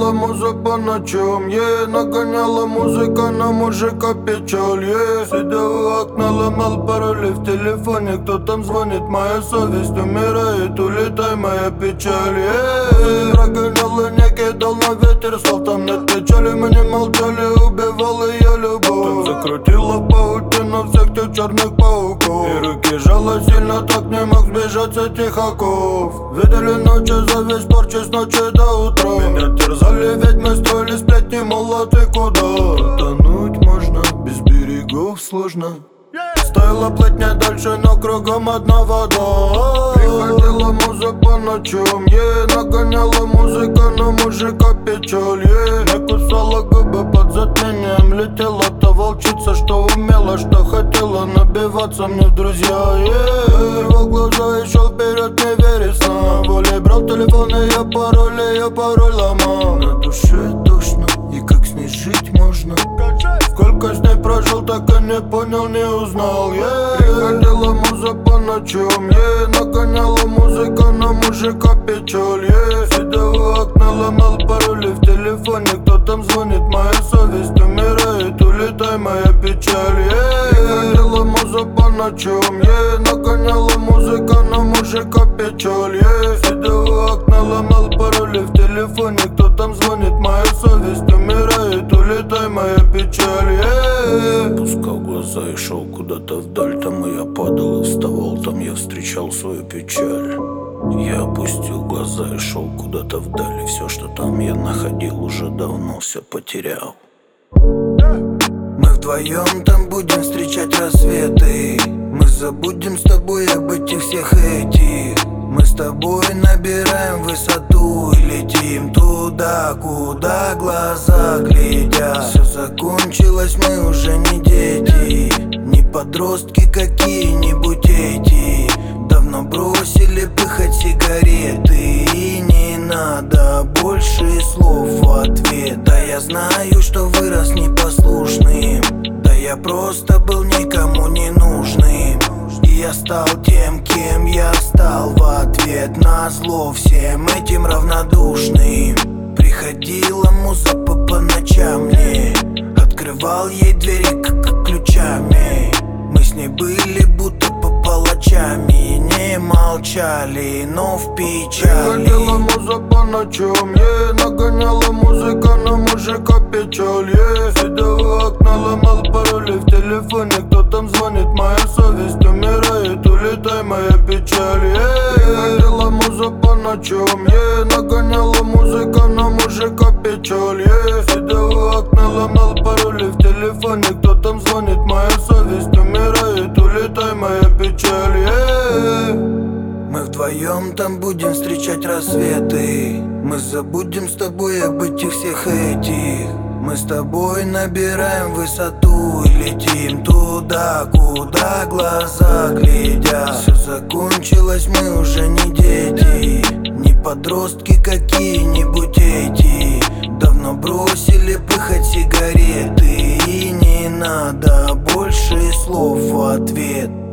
Приходила муза по ночам, нагоняла музыка на мужика печаль, сидел у окна, ломал пароли в телефоне. Кто там звонит, моя совесть умирает, улетай моя печаль, прогонял и не кидал на ветер слов. Там нет печали, мы не молчали, убивал ее любовь. Там закрутила паутину всех тех черных пауков, и руки жало сильно, так не мог сбежать с этих оков. Видели ночи за весь порчи с ночи до утра. Меня терзали, ведь мы строили сплетни, мол, ты куда? Тонуть можно, без берегов сложно. Стоило плыть не дальше, но кругом одна вода. Приходила муза по ночам, нагоняла музыка на мужика печаль, не кусала губы под затмением. Летела та волчица, что умела, что хотела набиваться мне в друзья, Открывал глаза и шел вперед, не веря сна. Волей брал телефон, ее пароль ломал. На душе душно, и как с ней жить можно? Сколько с ней прожил, так и не понял, не узнал, Приходила муза по ночам, нагоняла музыка на мужика печаль, сидел у окна, ломал пароли в телефоне. Кто там звонит, моя совесть умирает, улетай моя печаль, Приходила муза по ночам, нагоняла музыка на мужика печаль, сидел у окна, ломал пароли в телефоне. Кто там звонит, моя совесть умирает, улетай моя печаль, Пускал глаза и шел куда-то вдаль. Там и я падал и вставал, там я встречал свою печаль. Я опустил глаза и шел куда-то вдаль, и все, что там я находил, уже давно все потерял. Мы вдвоем там будем встречать рассветы. Мы забудем с тобой об этих всех этих. Мы с тобой набираем высоту и летим туда, куда глаза глядят. Все закончилось, мы уже не дети, не подростки какие-нибудь эти. Давно бросили пыхать сигареты, и не надо больше слов в ответ. Да я знаю, что вырос непослушным, да я просто был никому не нужным. И я стал тем, кем я стал, в ответ на зло всем этим равнодушным. Приходила муза по ночам мне, открывал ей двери как ключами. Мы с ней были будто палачами, не молчали, но в печали. Приходила муза по ночам, нагоняла музыка на мужика печаль, сидел у окна, ломал пароли в телефоне. Кто там звонит, моя совесть умирает, улетай моя печаль, Приходила муза по ночам, нагоняла музыка на мужика печаль, сидел у окна, ломал пароли в телефоне. Кто там звонит, моя совесть умирает, улетай моя печаль, Мы вдвоем там будем встречать рассветы. Мы забудем с тобой об этих всех этих. Мы с тобой набираем высоту и летим туда, куда глаза глядят. Все закончилось, мы уже не дети, не подростки какие-нибудь эти. Давно бросили пыхать сигареты, и не надо больше слов в ответ.